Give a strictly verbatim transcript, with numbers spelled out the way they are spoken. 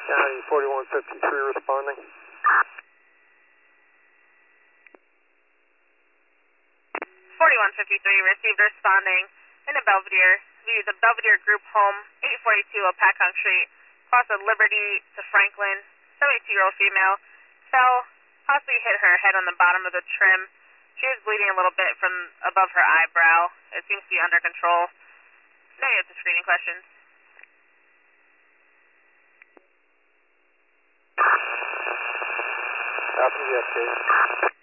County forty-one fifty-three responding. forty-one fifty-three received responding in the Belvedere. View the Belvedere Group Home, eight forty-two Opakong Street, cross of Liberty to Franklin. seventy-two-year-old female fell, possibly hit her head on the bottom of the trim. She is bleeding a little bit from above her eyebrow. It seems to be under control. Now you have the screening questions. Copy, yes, Dave.